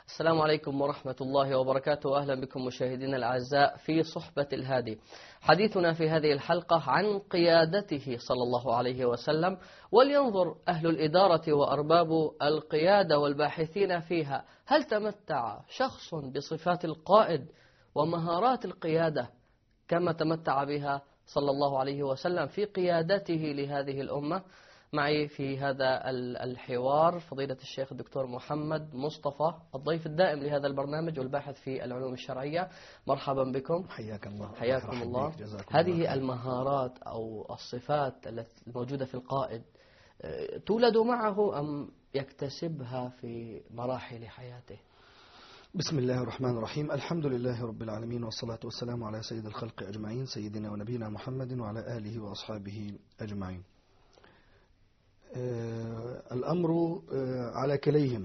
السلام عليكم ورحمة الله وبركاته. أهلا بكم مشاهدينا الأعزاء في صحبة الهادي. حديثنا في هذه الحلقة عن قيادته صلى الله عليه وسلم، ولينظر أهل الإدارة وأرباب القيادة والباحثين فيها هل تمتع شخص بصفات القائد ومهارات القيادة كما تمتع بها صلى الله عليه وسلم في قيادته لهذه الأمة. معي في هذا الحوار فضيلة الشيخ الدكتور محمد مصطفى، الضيف الدائم لهذا البرنامج والباحث في العلوم الشرعية. مرحبا بكم. حياك الله. حياكم الله. هذه المهارات أو الصفات الموجودة في القائد تولد معه أم يكتسبها في مراحل حياته؟ بسم الله الرحمن الرحيم. الحمد لله رب العالمين، والصلاة والسلام على سيد الخلق أجمعين، سيدنا ونبينا محمد وعلى آله وأصحابه أجمعين. الأمر على كليهما،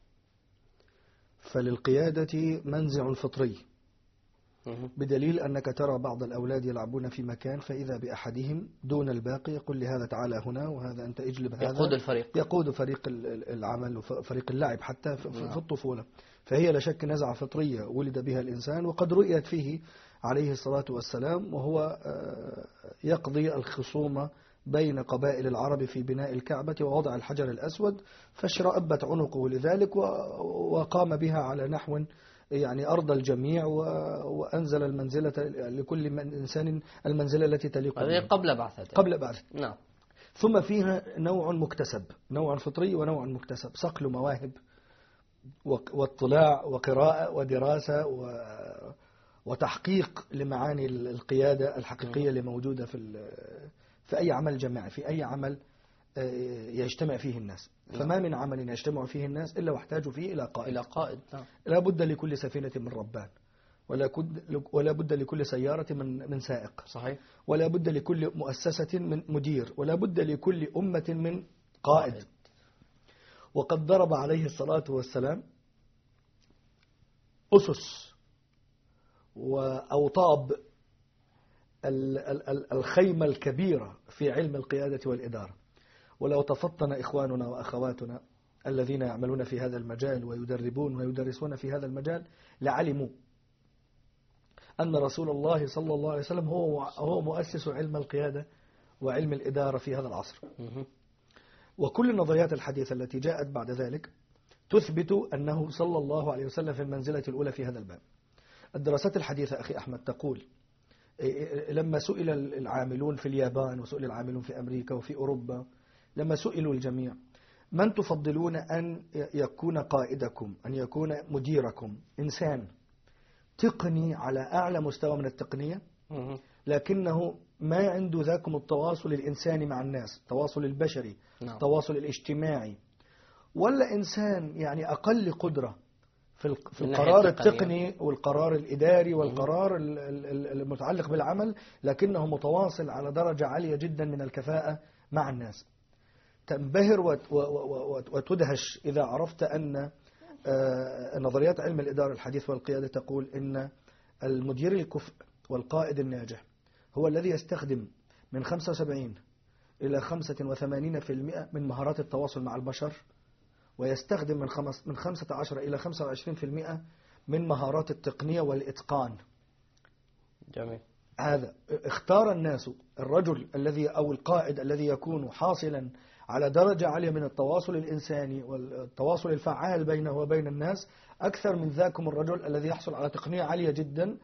فللقيادة منزع فطري، بدليل أنك ترى بعض الأولاد يلعبون في مكان فإذا بأحدهم دون الباقي يقول لهذا تعالى هنا وهذا أنت اجلب هذا، يقود فريق العمل وفريق اللعب حتى في الطفولة. فهي لا شك نزعة فطرية ولد بها الإنسان، وقد رؤيت فيه عليه الصلاة والسلام وهو يقضي الخصومة بين قبائل العرب في بناء الكعبة ووضع الحجر الأسود، فاشرأبت عنقه لذلك وقام بها على نحو يعني أرضى الجميع، وأنزل المنزلة لكل إنسان المنزلة التي تليق به قبل بعثته. نعم. ثم فيها نوع مكتسب، نوع فطري ونوع مكتسب، صقل مواهب واطلاع وقراءة ودراسة وتحقيق لمعاني القيادة الحقيقية اللي موجودة في أي عمل جماعي، في أي عمل يجتمع فيه الناس. فما من عمل يجتمع فيه الناس إلا واحتاجوا فيه إلى قائد. لا بد لكل سفينة من ربان، ولا بد لكل سيارة من سائق، صحيح. ولا بد لكل مؤسسة من مدير، ولا بد لكل أمة من قائد. وقد ضرب عليه الصلاة والسلام أسس وأوطاب الخيمة الكبيرة في علم القيادة والإدارة. ولو تفطن إخواننا وأخواتنا الذين يعملون في هذا المجال ويدربون ويدرسون في هذا المجال لعلموا أن رسول الله صلى الله عليه وسلم هو مؤسس علم القيادة وعلم الإدارة في هذا العصر. وكل النظريات الحديثة التي جاءت بعد ذلك تثبت أنه صلى الله عليه وسلم في المنزلة الأولى في هذا الباب. الدراسات الحديثة أخي أحمد تقول لما سئل العاملون في اليابان وسئل العاملون في أمريكا وفي أوروبا، لما سئلوا الجميع من تفضلون أن يكون قائدكم، أن يكون مديركم إنسان تقني على أعلى مستوى من التقنية لكنه ما عنده ذاكم التواصل الإنساني مع الناس، التواصل البشري، التواصل الاجتماعي، ولا إنسان يعني أقل قدرة في القرار التقني والقرار الإداري والقرار المتعلق بالعمل لكنه متواصل على درجة عالية جدا من الكفاءة مع الناس. تنبهر وتدهش إذا عرفت أن نظريات علم الإدارة الحديث والقيادة تقول إن المدير الكفء والقائد الناجح هو الذي يستخدم من 75 إلى 85% من مهارات التواصل مع البشر، ويستخدم من 15 إلى 25% من مهارات التقنية والإتقان. جميل. هذا اختار الناس الرجل الذي أو القائد الذي يكون حاصلا على درجة عالية من التواصل الإنساني والتواصل الفعال بينه وبين الناس أكثر من ذاكم الرجل الذي يحصل على تقنية عالية جدا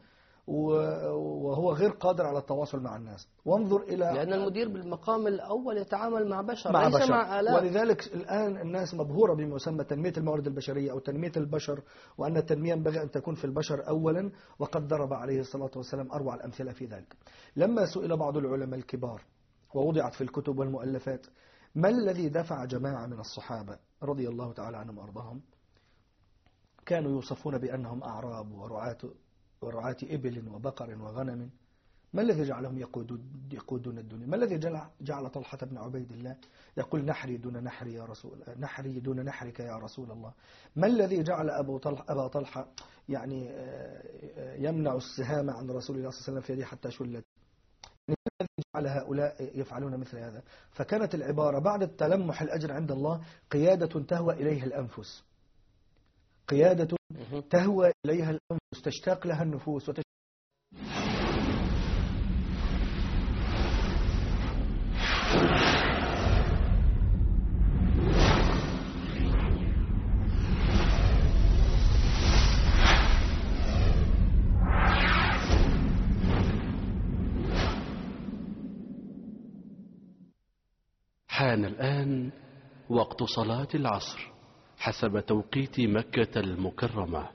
وهو غير قادر على التواصل مع الناس. وانظر إلى لأن المدير بالمقام الأول يتعامل مع بشر ليس مع آلات. ولذلك الآن الناس مبهورة بما يسمى تنمية الموارد البشرية أو تنمية البشر، وأن التنمية ينبغي أن تكون في البشر أولا، وقد ضرب عليه الصلاة والسلام أروع الأمثلة في ذلك. لما سئل بعض العلماء الكبار ووضعت في الكتب والمؤلفات ما الذي دفع جماعة من الصحابة رضي الله تعالى عنهم وأرضاهم كانوا يوصفون بأنهم أعراب ورعاة إبل وبقر وغنم، ما الذي جعلهم يقودون الدنيا؟ ما الذي جعل طلحة بن عبيد الله يقول نحري دون نحري يا رسول، نحري دون نحرك يا رسول الله؟ ما الذي جعل أبا طلحة يعني يمنع السهام عن رسول الله صلى الله عليه وسلم في يده حتى شلت؟ ما الذي جعل هؤلاء يفعلون مثل هذا؟ فكانت العبارة بعد التلمح الأجر عند الله قيادة تهوى إليها الأنفس، قيادة تهوى إليها الأنفس، تشتاق لها النفوس حان الآن وقت صلاة العصر حسب توقيت مكة المكرمة.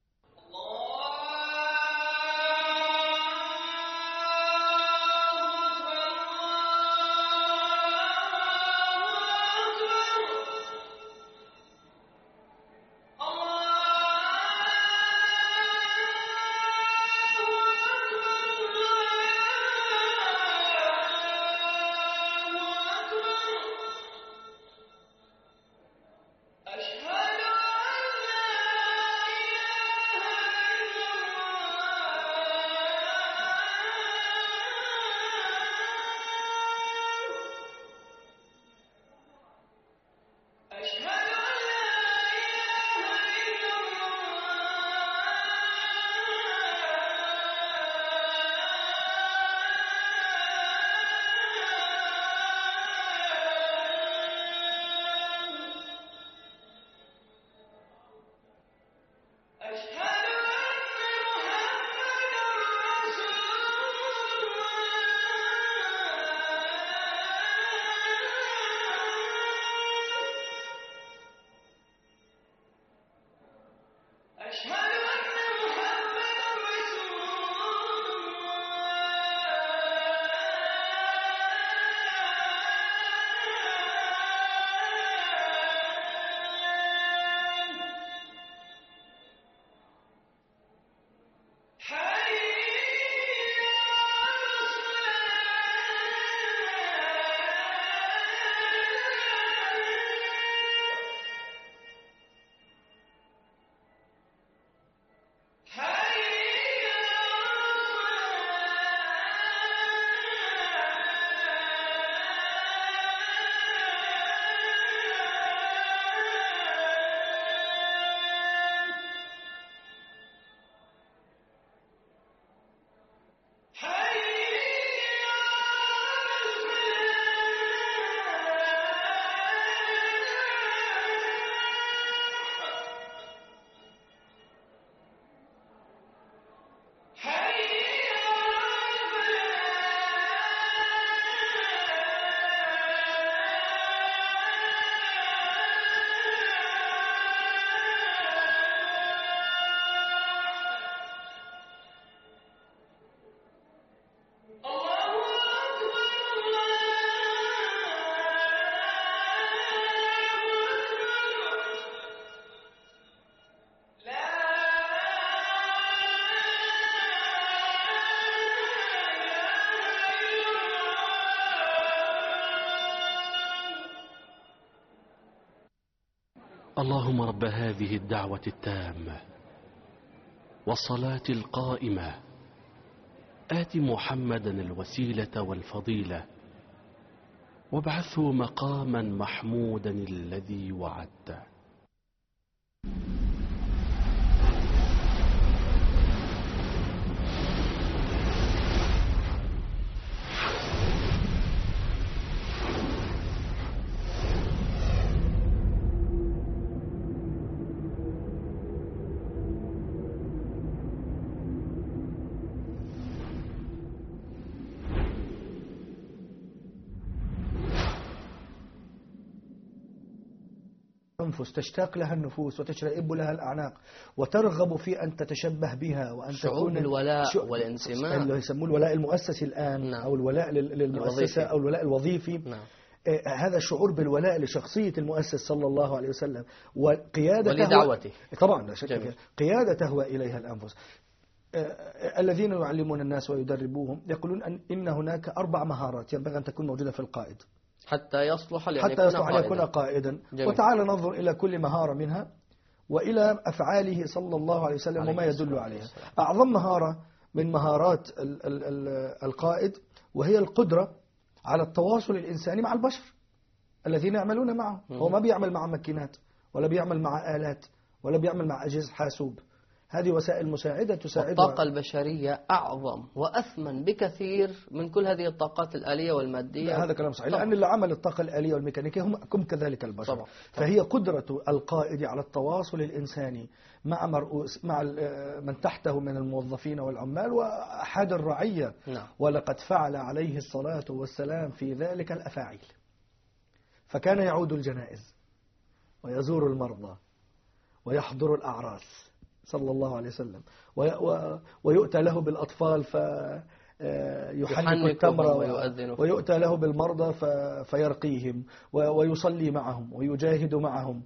اللهم رب هذه الدعوة التامة والصلاة القائمة آت محمدا الوسيلة والفضيلة وابعثه مقاما محمودا الذي وعدته. أنفس تشتاق لها النفوس وتشرئب لها الأعناق وترغب في أن تتشبه بها وأن شعور تكون الولاء والانتماء اللي يسموه الولاء المؤسسي الآن. نعم. أو الولاء للمؤسسة أو الولاء الوظيفي. نعم. هذا الشعور بالولاء لشخصية المؤسس صلى الله عليه وسلم وقيادته ولدعوته طبعا لا شك قيادته إليها الأنفس. الذين يعلمون الناس ويدربوهم يقولون إن هناك 4 مهارات ينبغي أن تكون موجودة في القائد حتى يصلح أن يكون قائدا. وتعالى ننظر إلى كل مهارة منها وإلى أفعاله صلى الله عليه وسلم وما يدل عليها. أعظم مهارة من مهارات القائد وهي القدرة على التواصل الإنساني مع البشر الذين يعملون معه. هو ما بيعمل مع ماكينات ولا بيعمل مع آلات ولا بيعمل مع أجهزة حاسوب. هذه وسائل مساعدة تساعد. الطاقة البشرية أعظم وأثمن بكثير من كل هذه الطاقات الآلية والمادية. هذا كلام صحيح، لأن اللي عمل الطاقة الآلية والميكانيكية هم كذلك البشر طبعا. فهي قدرة القائد على التواصل الإنساني مع من تحته من الموظفين والعمال وأحد الرعية. نعم. ولقد فعل عليه الصلاة والسلام في ذلك الأفاعيل، فكان يعود الجنائز ويزور المرضى ويحضر الأعراس صلى الله عليه وسلم، ويؤتى له بالأطفال فيحنك التمر، ويؤتى له بالمرضى فيرقيهم ويصلي معهم ويجاهد معهم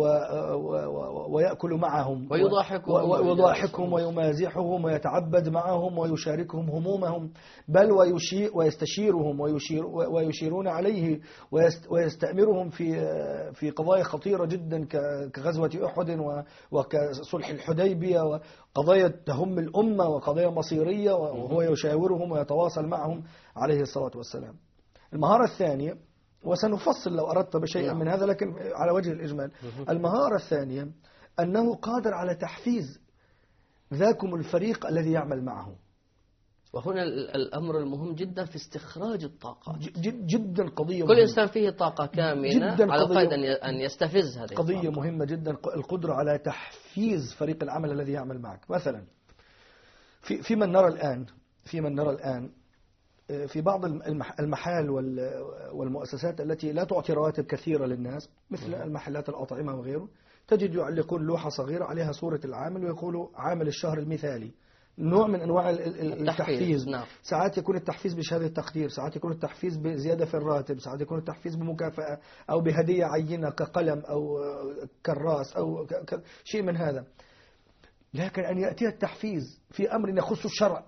ويأكل معهم ويضاحكهم ويمازحهم ويتعبد معهم ويشاركهم همومهم، بل ويستشيرهم ويشيرون عليه ويستأمرهم في قضايا خطيرة جدا كغزوة أحد وكصلح الحديبية وقضايا تهم الأمة وقضايا مصيرية، وهو يشاورهم ويتواصل معهم عليه الصلاة والسلام. المهارة الثانية، وسنفصل لو أردت بشيء من هذا لكن على وجه الإجمال، المهارة الثانية أنه قادر على تحفيز ذاكم الفريق الذي يعمل معه. وهنا الأمر المهم جدا في استخراج الطاقة، جدا قضية كل مهمة. إنسان فيه طاقة كامنة، على القائد أن يستفز هذه قضية الطاقة. مهمة جدا، القدرة على تحفيز فريق العمل الذي يعمل معك. مثلا في من نرى الآن في بعض المحال والمؤسسات التي لا تعطي رواتب كثيرة للناس، مثل المحلات الأطعمة وغيره، تجد يعلقون لوحة صغيرة عليها صورة العامل ويقولوا عامل الشهر المثالي، نوع من أنواع التحفيز. نعم. ساعات يكون التحفيز بشهادة تقدير، ساعات يكون التحفيز بزيادة في الراتب، ساعات يكون التحفيز بمكافأة أو بهدية عينة كقلم أو كراس أو شيء من هذا. لكن أن يأتي التحفيز في أمر يخص الشرع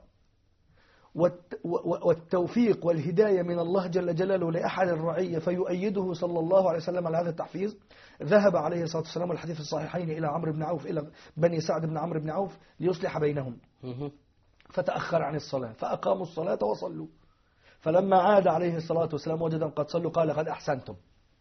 والتوفيق والهداية من الله جل جلاله لأحد الرعية فيؤيده صلى الله عليه وسلم على هذا التحفيز. ذهب عليه الصلاة والسلام والحديث الصحيحين إلى عمرو بن عوف، إلى بني سعد بن عمرو بن عوف ليصلح بينهم، فتأخر عن الصلاة فأقاموا الصلاة وصلوا، فلما عاد عليه الصلاة والسلام وجدهم قد صلوا قال قد أحسنتم،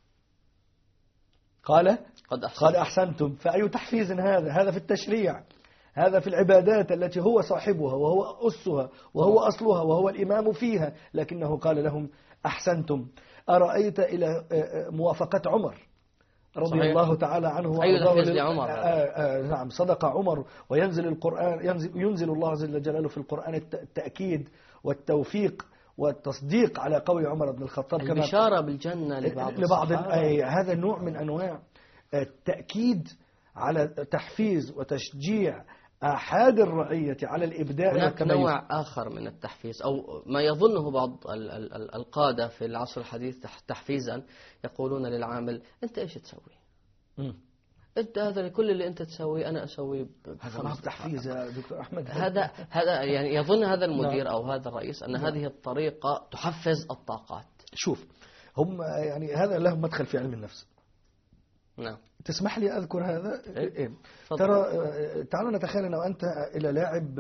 قد أحسنتم. فأي تحفيز هذا في التشريع، هذا في العبادات التي هو صاحبها وهو أسها وهو أصلها وهو الإمام فيها، لكنه قال لهم أحسنتم. أرأيت إلى موافقة عمر رضي الله تعالى عنه نعم، صدق عمر. وينزل القرآن، ينزل الله جل جلاله في القرآن التأكيد والتوفيق والتصديق على قول عمر بن الخطاب، كما البشارة بالجنة لبعض هذا نوع من أنواع التأكيد على تحفيز وتشجيع أحد الرعية على الإبداع. هناك نوع آخر من التحفيز، أو ما يظنه بعض القادة في العصر الحديث تحفيزا، يقولون للعامل أنت إيش تسوي؟ أنت هذا كل اللي أنت تسويه أنا أسويه. هذا ما تحفيز يا دكتور أحمد. هذا يعني يظن هذا المدير أو هذا الرئيس أن هذه الطريقة تحفز الطاقات. شوف، هم يعني هذا لهم مدخل في علم النفس. نعم. تسمح لي أذكر هذا؟ إيه؟ ترى تعالوا نتخيل أنا وأنت إلى لاعب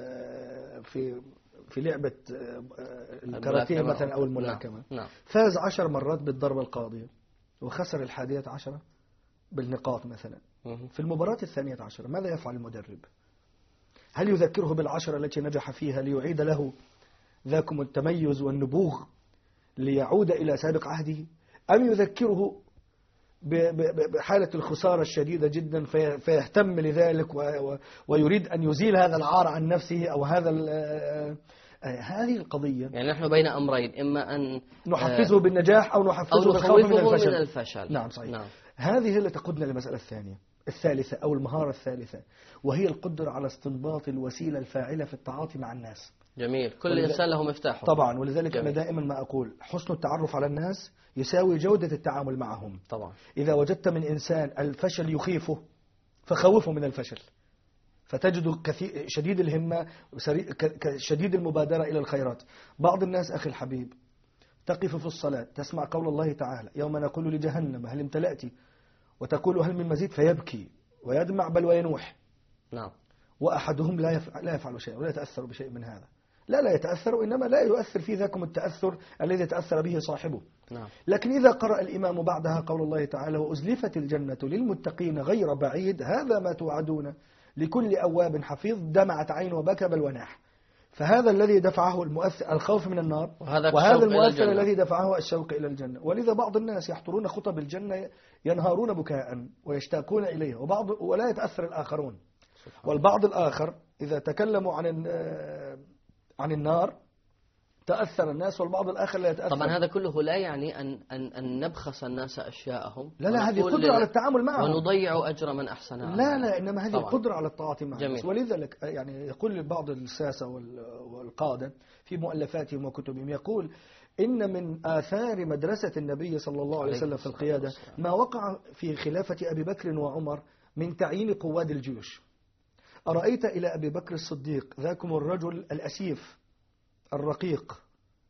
في لعبة الكاراتيه مثلا أو الملاكمة. نعم. فاز 10 مرات بالضربة القاضية وخسر 11 بالنقاط مثلا. في المباراة 12 ماذا يفعل المدرب؟ هل يذكره ب10 التي نجح فيها ليعيد له ذاكم التميز والنبوغ ليعود إلى سابق عهده، أم يذكره بحالة الخسارة الشديدة جدا فيهتم لذلك ويريد أن يزيل هذا العار عن نفسه أو هذه القضية؟ يعني نحن بين أمرين، إما أن نحفزه بالنجاح أو نحفزه بالخوف من الفشل. نعم صحيح. نعم. هذه اللي تقودنا للمسألة الثالثة أو المهارة الثالثة، وهي القدرة على استنباط الوسيلة الفاعلة في التعاطي مع الناس. جميل. كل إنسان له مفتاحه طبعا، ولذلك أنا دائما ما أقول حسن التعرف على الناس يساوي جودة التعامل معهم. طبعا. إذا وجدت من إنسان الفشل يخيفه فخوفه من الفشل، فتجد شديد الهمة شديد المبادرة إلى الخيرات. بعض الناس أخي الحبيب تقف في الصلاة تسمع قول الله تعالى يوم نقول لجهنم هل امتلأت وتقول هل من مزيد، فيبكي ويدمع بل وينوح. نعم. وأحدهم لا يفعل شيء ولا يتأثر بشيء من هذا. لا يتأثر، إنما لا يؤثر في ذاكم التأثر الذي يتأثر به صاحبه. نعم. لكن إذا قرأ الإمام بعدها قول الله تعالى وأزلفت الجنة للمتقين غير بعيد هذا ما توعدون لكل أواب حفيظ دمعت عين وبكى بل وناح. فهذا الذي دفعه المؤثر الخوف من النار، وهذا المؤثر الذي دفعه الشوق إلى الجنة. ولذا بعض الناس يحضرون خطب الجنة ينهارون بكاء ويشتاقون إليها، ولا يتأثر الآخرون. والبعض الآخر إذا تكلموا عن النار تأثر الناس، والبعض الآخر لا يتأثر. طبعا هذا كله لا يعني أن نبخس الناس أشياءهم، لا هذه قدرة على التعامل معهم، ونضيع أجر من أحسن. لا إنما هذه القدرة على التعاطي معهم. ولذلك يعني يقول بعض الساسة والقادة في مؤلفاتهم وكتبهم، يقول إن من آثار مدرسة النبي صلى الله عليه وسلم في القيادة ما وقع في خلافة أبي بكر وعمر من تعيين قواد الجيوش. أرأيت إلى أبي بكر الصديق ذاكم الرجل الأسيف الرقيق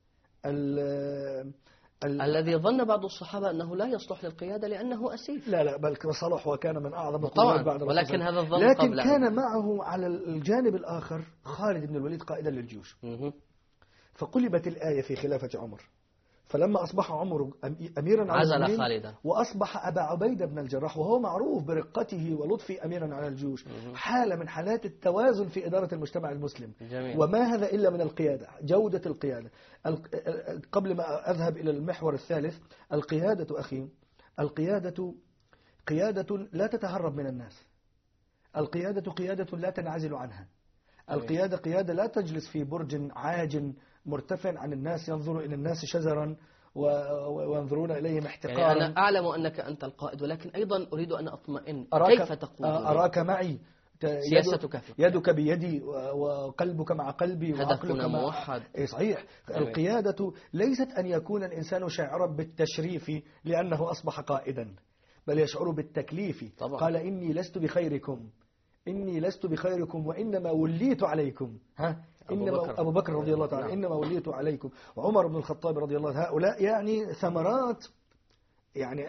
الذي ظن بعض الصحابة أنه لا يصلح للقيادة لأنه أسيف. لا بل صلح وكان من أعظم القواد بعد الرسول، ولكن هذا الظن لكن كان معه على الجانب الآخر خالد بن الوليد قائدا للجيوش. فقلبت الآية في خلافة عمر، فلما أصبح عمر أميرا على عزل خالدا، وأصبح أبا عبيدة بن الجراح وهو معروف برقته ولطفه أميرا على الجيوش، حالة من حالات التوازن في إدارة المجتمع المسلم. جميل. وما هذا إلا من القيادة، جودة القيادة. قبل ما أذهب إلى المحور الثالث، القيادة أخي، القيادة قيادة لا تتهرب من الناس، القيادة قيادة لا تنعزل عنها، القيادة قيادة لا تجلس في برج عاج مرتفع عن الناس ينظر إلى الناس شزرا وينظرون إليهم احتقارا. يعني أنا أعلم أنك أنت القائد، ولكن أيضا أريد أن أطمئن كيف تقود. أراك معي، سياستك يدك بيدي وقلبك مع قلبي وعقلك موحد. صحيح. القيادة ليست أن يكون الإنسان شاعرا بالتشريف لأنه أصبح قائدا، بل يشعر بالتكليف. طبعا. قال إني لست بخيركم وإنما وليت عليكم. أبو بكر رضي الله تعالى. إنما وليت عليكم. وعمر بن الخطاب رضي الله عنه. هؤلاء يعني ثمرات، يعني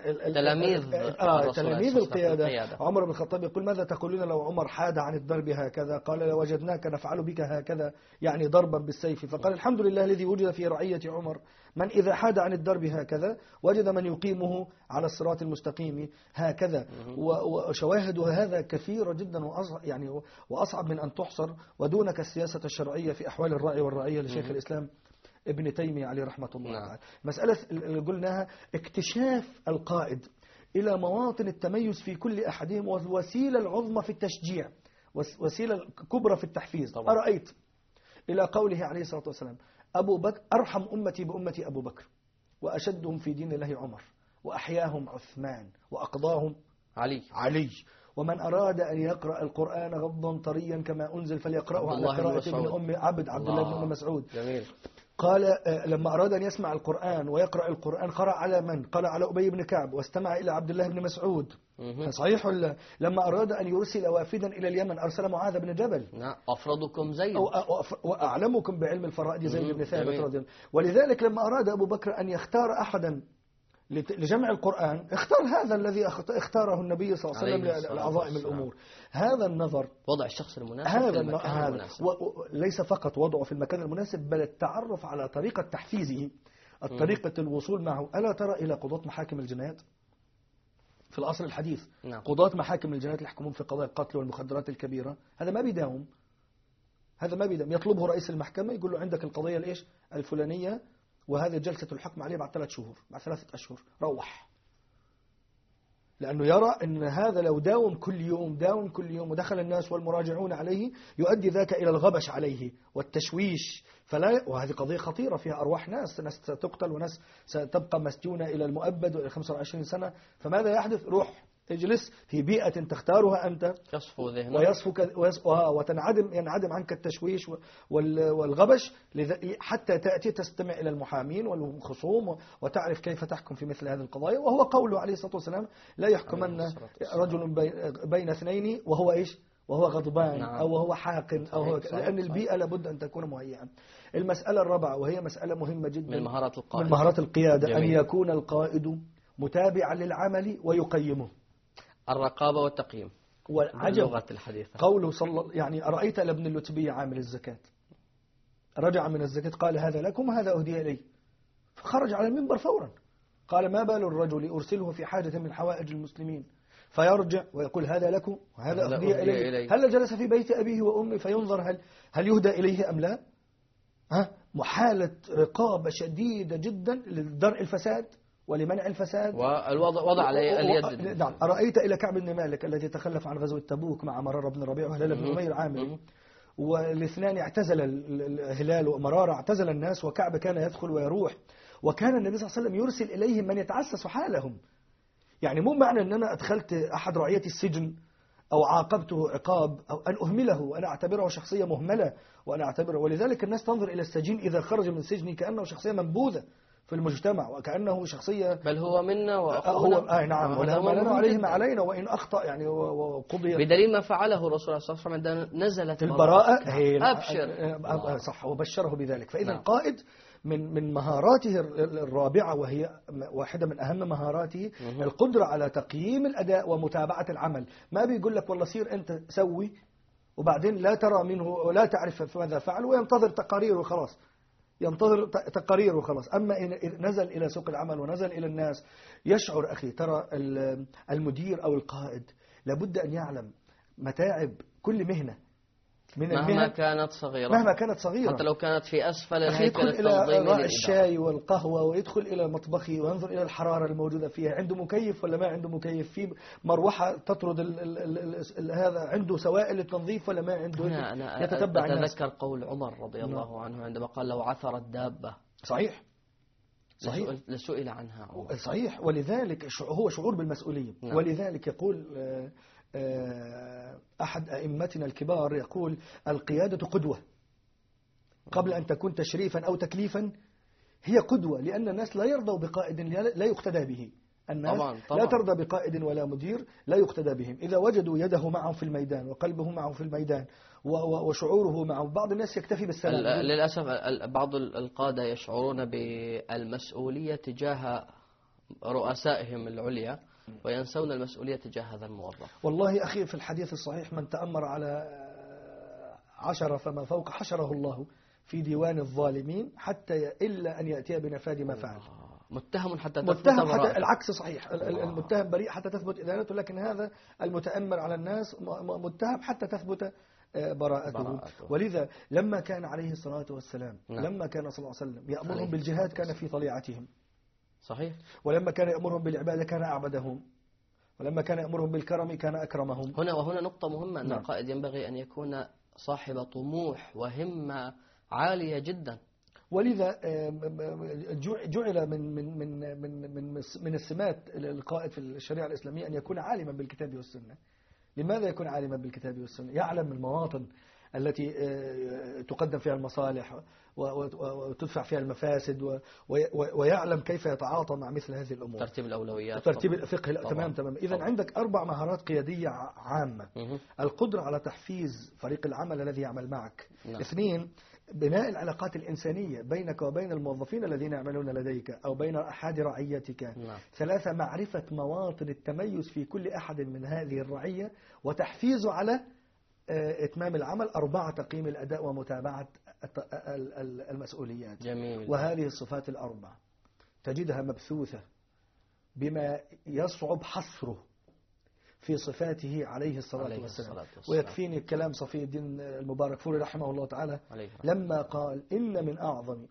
تلاميذ القيادة. عمر بن الخطاب يقول ماذا تقولون لو عمر حاد عن الضرب هكذا؟ قال لوجدناك نفعل بك هكذا، يعني ضربا بالسيف. فقال الحمد لله الذي وجد في رعية عمر من إذا حاد عن الضرب هكذا وجد من يقيمه على الصراط المستقيم هكذا. وشواهد هذا كثيرة جدا وأصعب من أن تحصر، ودونك السياسة الشرعية في أحوال الرأي والرعية لشيخ الإسلام ابن تيمية عليه رحمة الله تعالى. مسألة اللي قلناها اكتشاف القائد إلى مواطن التميز في كل أحدهم، والوسيلة العظمى في التشجيع، وسيلة كبرى في التحفيز. أرأيت إلى قوله عليه الصلاة والسلام أبو بكر أرحم أمتي بأمتي أبو بكر، وأشدهم في دين الله عمر، وأحياهم عثمان، وأقضاهم علي. ومن أراد أن يقرأ القرآن غضا طريا كما أنزل فليقرأه على قراءة ابن عبد الله بن مسعود. جميل. قال لما أراد أن يسمع القرآن ويقرأ القرآن قرأ على من؟ قرأ على أبي بن كعب واستمع إلى عبد الله بن مسعود. صحيح ولا؟ لما أراد أن يرسل وافدا إلى اليمن أرسل معاذ بن جبل. نعم. أفرضكم زيد وأعلمكم بعلم الفرائض زيد بن ثابت رضي الله. ولذلك لما أراد أبو بكر أن يختار أحدا لجمع القرآن اختار هذا الذي اختاره النبي صلى الله عليه وسلم لعظائم الأمور. هذا النظر، وضع الشخص المناسب في المكان المناسب، ليس فقط وضعه في المكان المناسب بل التعرف على طريقة تحفيزه، طريقة الوصول معه. ألا ترى إلى قضاة محاكم الجنايات في العصر الحديث؟ نعم. قضاة محاكم الجنايات اللي يحكمون في قضايا القتل والمخدرات الكبيرة، هذا ما بيداوم، يطلبه رئيس المحكمة يقول له عندك القضية الفلانية وهذه جلسة الحكم عليه بعد 3 شهور، بعد 3 أشهر روح. لأنه يرى أن هذا لو داوم كل يوم ودخل الناس والمراجعون عليه يؤدي ذاك إلى الغبش عليه والتشويش. وهذه قضية خطيرة فيها أرواح ناس ستقتل وناس ستبقى مسجونة إلى المؤبد إلى 25 سنة. فماذا يحدث؟ روح اجلس في بيئة تختارها أنت، يصفو ذهنك ينعدم عنك التشويش والغبش، حتى تأتي تستمع إلى المحامين والخصوم وتعرف كيف تحكم في مثل هذه القضايا. وهو قوله عليه الصلاة والسلام لا يحكمن رجل بين اثنين وهو غضبان أو وهو حاقن لأن البيئة لابد أن تكون مهيئة. المسألة الرابعة وهي مسألة مهمة جدا من مهارات القيادة. جميل. أن يكون القائد متابعا للعمل ويقيمه. الرقابة والتقييم والعجب الحديثة. قوله يعني أرأيت لابن اللتبية عامل الزكاة رجع من الزكاة قال هذا لكم وهذا أهدي إلي، فخرج على المنبر فورا قال ما بال الرجل أرسله في حاجة من حوائج المسلمين فيرجع ويقول هذا لكم وهذا أهدي إليه. هل جلس في بيت أبيه وأمه فينظر هل يهدى إليه أم لا؟ محالة رقابة شديدة جدا لدرء الفساد ولمنع الفساد، والوضع على اليد. نعم. أرأيت إلى كعب بن مالك الذي تخلف عن غزوة تبوك مع مرارة بن الربيع وهلال بن أمير عامر، والاثنان اعتزل هلال ومرارة اعتزل الناس، وكعب كان يدخل ويروح، وكان النبي صلى الله عليه وسلم يرسل إليهم من يتعسس حالهم. يعني مو معنى أن أنا أدخلت أحد رعية السجن أو عاقبته عقاب أو أن أهمله وأنا أعتبره شخصية مهملة، وأنا أعتبره، ولذلك الناس تنظر إلى السجين إذا خرج من سجنه كأنه شخصية منبوذة في المجتمع، وكأنه شخصية بل هو منا وأخونا. نعم، ولا ما لنا عليه ما علينا وإن أخطأ يعني وقضي. بدليل ما فعله الرسول صلى الله عليه وسلم عندما نزلت البراءة. أبشر. صح، وبشره بذلك. فإذا القائد من مهاراته الرابعة، وهي واحدة من أهم مهاراته، القدرة على تقييم الأداء ومتابعة العمل. ما بيقول لك والله سير أنت سوي وبعدين لا ترى منه ولا تعرف ماذا فعل وينتظر تقارير وخلاص، ينتظر تقارير وخلاص. أما إن نزل إلى سوق العمل ونزل إلى الناس يشعر أخي، ترى المدير أو القائد لابد أن يعلم متاعب كل مهنة مهما كانت صغيرة، حتى لو كانت في أسفل الهيكل التنظيمي. يدخل إلى الشاي والقهوة ويدخل إلى مطبخي وينظر إلى الحرارة الموجودة فيها، عنده مكيف ولا ما عنده مكيف، في مروحة تطرد هذا، عنده سوائل التنظيف ولا ما عنده. أنا يتتبع الناس. أتذكر قول عمر رضي الله عنه عندما قال لو عثرت دابة صحيح لسئل عنها عمر. صحيح. ولذلك هو شعور بالمسؤولية. ولذلك يقول أحد أئمتنا الكبار يقول القيادة قدوة قبل أن تكون تشريفا أو تكليفا، هي قدوة، لأن الناس لا يرضوا بقائد لا يقتدى به. الناس طبعا. لا ترضى بقائد ولا مدير لا يقتدى بهم. إذا وجدوا يده معه في الميدان وقلبه معه في الميدان وشعوره معه، بعض الناس يكتفي بالسلام. للأسف بعض القادة يشعرون بالمسؤولية تجاه رؤسائهم العليا وينسون المسؤولية تجاه هذا الموظف. والله أخي في الحديث الصحيح من تأمر على 10 فما فوق حشره الله في ديوان الظالمين حتى إلا أن يأتي بنفاذ ما فعل. متهم حتى تثبت براءته. العكس صحيح. المتهم بريء حتى تثبت إدانته، لكن هذا المتأمر على الناس متهم حتى تثبت براءته. ولذا لما كان عليه الصلاة والسلام لما كان صلى الله عليه وسلم يأمرهم بالجهاد كان في طليعتهم. صحيح. ولما كان يأمرهم بالعبادة كان أعبدهم، ولما كان يأمرهم بالكرم كان أكرمهم. هنا نقطة مهمة، أن القائد ينبغي أن يكون صاحب طموح وهمة عالية جدا. ولذا جعل من السمات القائد في الشريعة الإسلامية أن يكون عالما بالكتاب والسنة. لماذا يكون عالما بالكتاب والسنة؟ يعلم المواطن التي تقدم فيها المصالح وتدفع فيها المفاسد، ويعلم كيف يتعاطى مع مثل هذه الأمور. ترتيب الأولويات، ترتيب الفقه. تمام. إذن عندك 4 مهارات قيادية عامة. القدرة على تحفيز فريق العمل الذي يعمل معك. 2 بناء العلاقات الإنسانية بينك وبين الموظفين الذين يعملون لديك أو بين أحد رعيتك. 3 معرفة مواطن التميز في كل أحد من هذه الرعية وتحفيزه على إتمام العمل. 4 تقييم الأداء ومتابعة المسؤوليات. جميل. وهذه الصفات ال4 تجدها مبثوثة بما يصعب حصره في صفاته عليه الصلاة والسلام. ويكفيني كلام صفي الدين المبارك فوري رحمه الله تعالى لما قال إن من أعظم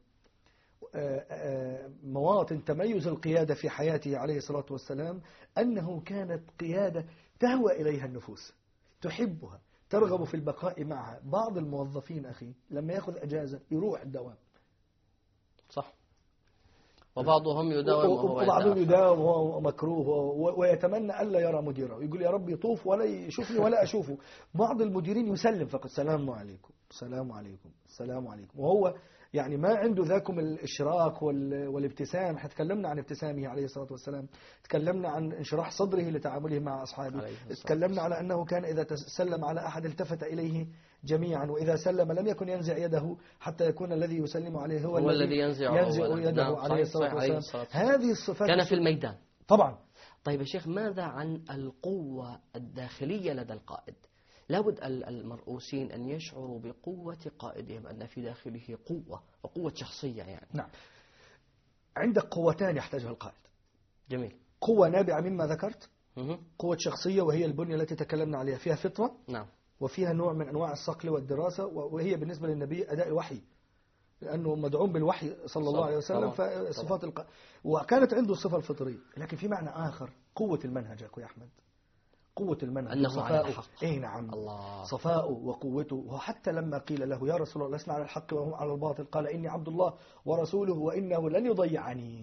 مواطن تميز القيادة في حياته عليه الصلاة والسلام أنه كانت قيادة تهوى إليها النفوس، تحبها، ترغب في البقاء معها. بعض الموظفين أخي لما يأخذ أجازة يروح الدوام. صح. وبعضهم يداوم وبعضهم يداوم وهو مكروه ويتمنى ألا يرى مديره، ويقول يا رب يطوف ولا يشوفني ولا أشوفه. بعض المديرين يسلم فقط سلام عليكم سلام عليكم سلام عليكم، وهو يعني ما عنده ذاكم الإشراق والابتسام. تكلمنا عن ابتسامه عليه الصلاة والسلام، تكلمنا عن انشراح صدره لتعامله مع أصحابه، تكلمنا على أنه كان إذا سلم على أحد التفت إليه جميعا، وإذا سلم لم يكن ينزع يده حتى يكون الذي يسلم عليه هو الذي ينزع يده عليه الصلاة والسلام. هذه الصفات كان في الميدان طبعا. طيب يا شيخ، ماذا عن القوة الداخلية لدى القائد؟ لابد المرؤوسين أن يشعروا بقوة قائدهم، أن في داخله قوة وقوة شخصية يعني. نعم. عندك قوتان يحتاجها القائد. جميل. قوة نابعة مما ذكرت، مه. قوة شخصية وهي البنية التي تكلمنا عليها، فيها فطرة نعم. وفيها نوع من أنواع الصقل والدراسة، وهي بالنسبة للنبي أداء الوحي لأنه مدعوم بالوحي صلى الله عليه وسلم. فصفات وكانت عنده الصفة الفطرية. لكن في معنى آخر، قوة المنهج يا أحمد، قوة المنهج أنه على الحق. إيه نعم، الله. صفاؤه وقوته. وحتى لما قيل له يا رسول الله لسنا على الحق وهم على الباطل، قال إني عبد الله ورسوله وإنه لن يضيعني.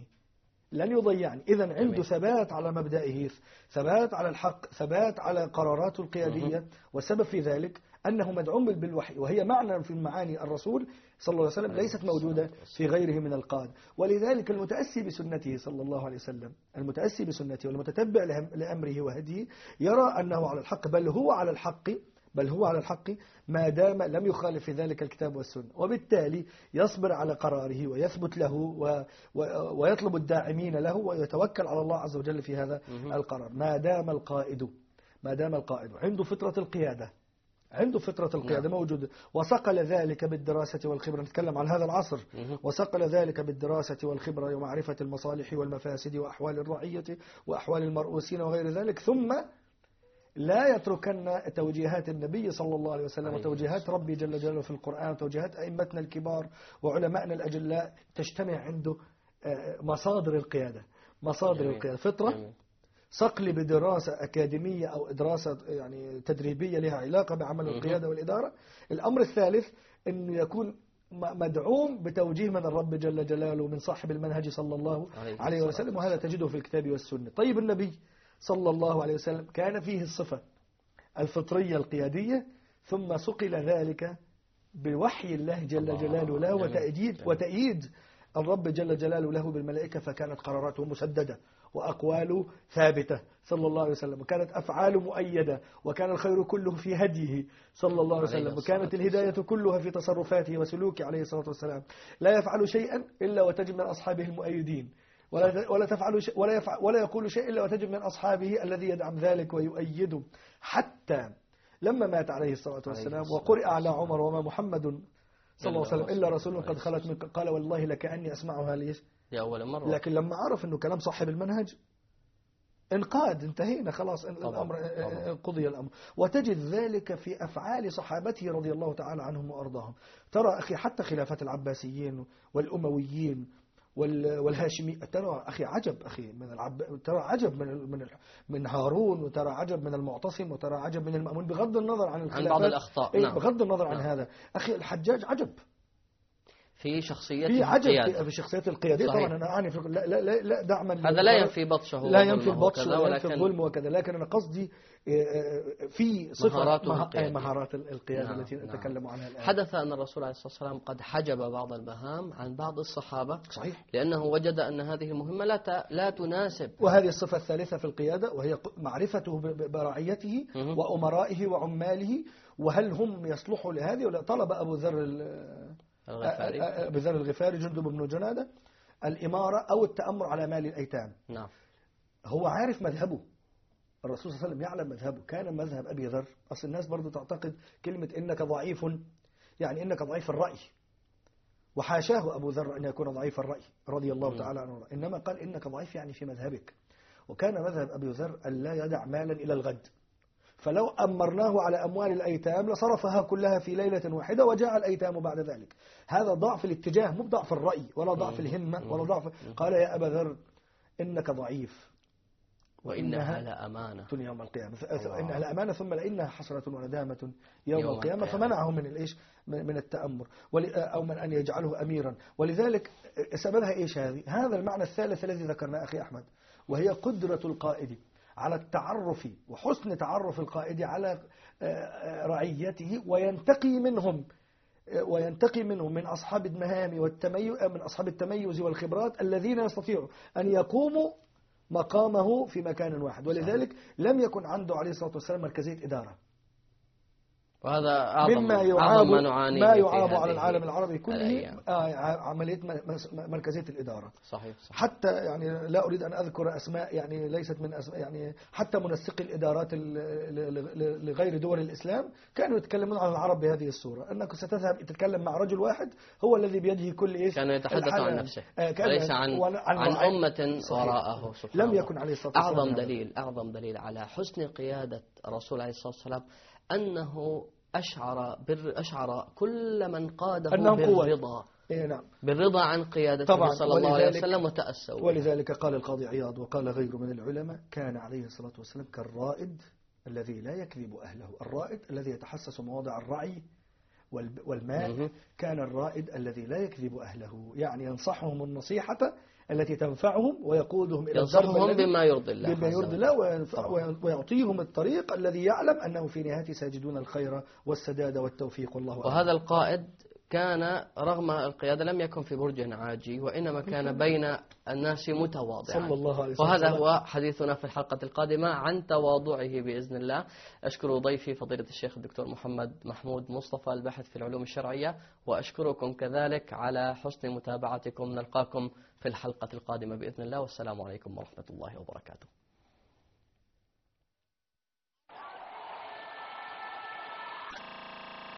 إذن عنده ثبات على مبدئه، ثبات على الحق، ثبات على قراراته القيادية. والسبب في ذلك أنه مدعوم بالوحي، وهي معنى في معاني الرسول صلى الله عليه وسلم ليست موجودة في غيره من القادة. ولذلك المتأسي بسنته صلى الله عليه وسلم، المتأسي بسنته والمتتبع لأمره وهديه، يرى أنه على الحق، بل هو على الحق ما دام لم يخالف في ذلك الكتاب والسنة. وبالتالي يصبر على قراره ويثبت له ويطلب الداعمين له ويتوكل على الله عز وجل في هذا القرار. ما دام القائد عنده فطرة القيادة موجودة، وصقل ذلك بالدراسة والخبرة. نتكلم عن هذا العصر. وصقل ذلك بالدراسة والخبرة ومعرفة المصالح والمفاسد وأحوال الرعية وأحوال المرؤوسين وغير ذلك. ثم لا يتركن توجيهات النبي صلى الله عليه وسلم وتوجيهات ربي جل جلاله في القرآن وتوجيهات أئمتنا الكبار وعلمائنا الأجلاء، تجتمع عنده مصادر القيادة. فطرة، صقل بدراسة أكاديمية أو دراسة يعني تدريبية لها علاقة بعمل القيادة والإدارة. الأمر الثالث أنه يكون مدعوم بتوجيه من الرب جل جلاله من صاحب المنهج صلى الله عليه وسلم، وهذا تجده في الكتاب والسنة. طيب النبي صلى الله عليه وسلم كان فيه الصفة الفطرية القيادية، ثم صقل ذلك بوحي الله جل جلاله له وتأييد الرب جل جلاله له بالملائكة، فكانت قراراته مسددة وأقواله ثابتة صلى الله عليه وسلم، وكانت أفعاله مؤيدة، وكان الخير كله في هديه صلى الله عليه وسلم، وكانت الهداية كلها في تصرفاته وسلوكه عليه الصلاة والسلام. لا يفعل شيئا إلا وتجد من أصحابه المؤيدين، ولا يقول شيء إلا وتجد من أصحابه الذي يدعم ذلك ويؤيده. حتى لما مات عليه الصلاة والسلام وقرئ على عمر وما محمد صلى الله عليه وسلم إلا رسول قد خلت من قال والله لكأني أسمعها ليش لأول مرة. لكن لما عرف أنه كلام صاحب المنهج انقاد، انتهينا خلاص، الأمر قضي الأمر. وتجد ذلك في أفعال صحابته رضي الله تعالى عنهم وأرضاهم. ترى أخي حتى خلافة العباسيين والأمويين والهاشمي، ترى أخي عجب، أخي ترى عجب من هارون، وترى عجب من المعتصم، وترى عجب من المأمون، بغض النظر عن الخلافات، عن بعض الأخطاء. نعم. بغض النظر عن هذا. أخي الحجاج عجب في شخصية في عجب القيادة. في شخصية القيادة. طبعا أنا أعني لا دعما، هذا لا ينفي بطشه، لا ينفي البطش ولا ينفي الظلم وكذا، لكن أنا قصدي في صفة مهارات القيادة التي نتكلم عنها الآن. حدث أن الرسول عليه الصلاة والسلام قد حجب بعض المهام عن بعض الصحابة. صحيح. لأنه وجد أن هذه المهمة لا تناسب. وهذه الصفة الثالثة في القيادة، وهي معرفته برعيته وأمرائه وعماله، وهل هم يصلحوا لهذه ولا. طلب أبو ذر الغفاري جندب بن جنادة الإمارة أو التأمر على مال الأيتام. نعم. هو عارف مذهبه، الرسول صلى الله عليه وسلم يعلم مذهبه. كان مذهب أبي ذر، أصل الناس برضو تعتقد كلمة إنك ضعيف يعني إنك ضعيف الرأي، وحاشاه أبو ذر أن يكون ضعيف الرأي رضي الله تعالى عنه، إنما قال إنك ضعيف يعني في مذهبك. وكان مذهب أبي ذر أن لا يدع مالا إلى الغد، فلو أمرناه على أموال الأيتام لصرفها كلها في ليلة واحدة وجاء الأيتام بعد ذلك. هذا ضعف الاتجاه، مو ضعف الرأي ولا ضعف الهمة ولا ضعف. قال يا أبا ذر إنك ضعيف وإنها لأمانة يوم القيامة، إنها لأمانة ثم لإنها حسرة وندامة يوم القيامة. فمنعه من الإيش، من التأمر أو من أن يجعله أميرا. ولذلك سببها إيش هذا المعنى الثالث الذي ذكرناه أخي أحمد، وهي قدرة القائد على التعرف وحسن تعرف القائد على رعيته، وينتقي منهم من أصحاب المهام والتميز، من أصحاب التميز والخبرات الذين يستطيعوا أن يقوموا مقامه في مكان واحد. ولذلك لم يكن عنده عليه الصلاة والسلام مركزية إدارة، وهذا أعظم مما ما نعاني ما في يعاب هذه على العالم العربي كله الأيام. عملية مركزية الإدارة. صحيح. حتى يعني لا أريد أن أذكر أسماء يعني ليست من أسماء، يعني حتى منسقي الإدارات لغير دول الإسلام كانوا يتكلمون عن العرب بهذه الصورة، أنك ستذهب تتكلم مع رجل واحد هو الذي بيده كل إيش، كان يتحدث عن نفسه وليس عن أمة وراءه. سبحان لم الله. يكن عليه الصلاة والسلام. أعظم دليل على حسن قيادة الرسول عليه الصلاة والسلام أنه أشعر كل من قاده بالرضا. نعم. بالرضا عن قيادته صلى الله عليه وسلم وتأسوا. ولذلك قال القاضي عياض وقال غيره من العلماء: كان عليه الصلاة والسلام كالرائد الذي لا يكذب أهله. الرائد الذي يتحسس مواضع الرعي والماء، كان الرائد الذي لا يكذب أهله، يعني ينصحهم النصيحة التي تنفعهم ويقودهم إلى ينصحهم بما يرضي الله ويعطيهم الطريق الذي يعلم أنه في نهايته سيجدون الخير والسداد والتوفيق والله أعلم. وهذا القائد كان رغم القيادة لم يكن في برج عاجي، وإنما كان بين الناس متواضعا صلى الله عليه وسلم. وهذا هو حديثنا في الحلقة القادمة عن تواضعه بإذن الله. أشكر ضيفي فضيلة الشيخ الدكتور محمد محمود مصطفى الباحث في العلوم الشرعية، وأشكركم كذلك على حسن متابعتكم. نلقاكم في الحلقة القادمة بإذن الله، والسلام عليكم ورحمة الله وبركاته.